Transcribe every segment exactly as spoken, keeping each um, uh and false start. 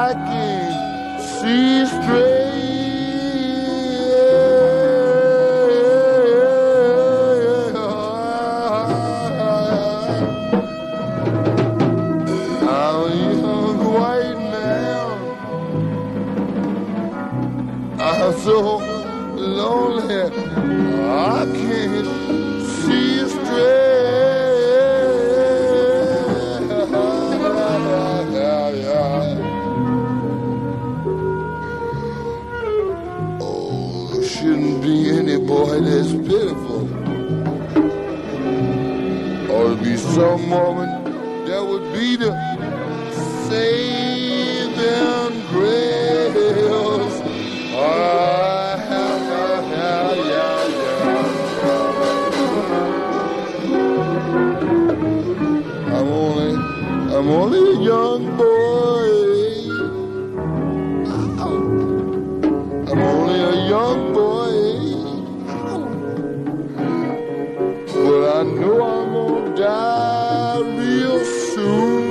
I can't see straight. I'm a young white man. I'm so lonely. I can't see straight. Shouldn't be any boy that's pitiful. Ought to be some woman that would be the saving grace. Ah, yeah, yeah, yeah, yeah. I'm only, I'm only a young boy. I'm only a young boy. But I know I'm gonna die real soon.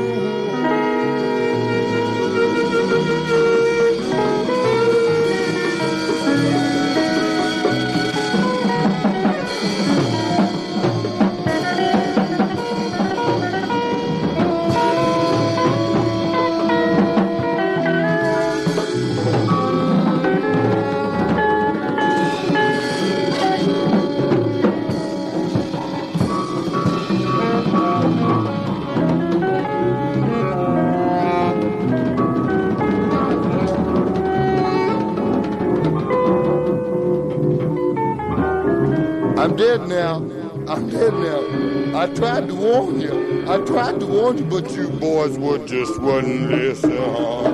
I'm dead now. I'm dead now. I tried to warn you. I tried to warn you, but you boys would just wouldn't listen.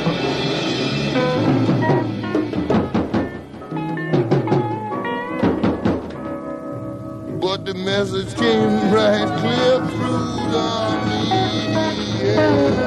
But the message came right clear through to me. Yeah.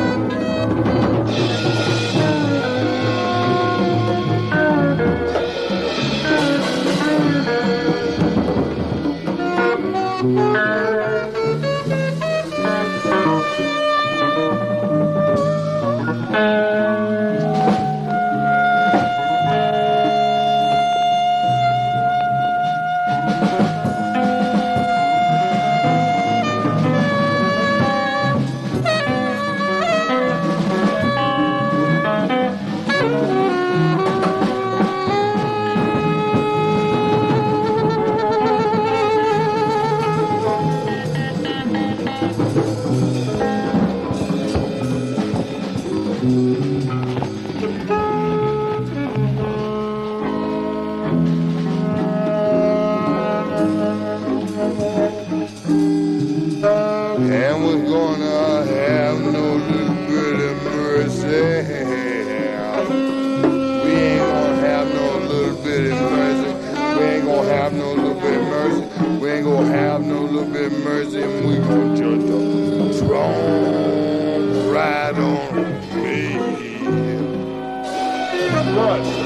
And we're gonna have no little bit of mercy. We ain't gonna have no little bit of mercy. We ain't gonna have no little bit of mercy. We ain't gonna have no little bit of mercy. And we gonna just throne right on me. What?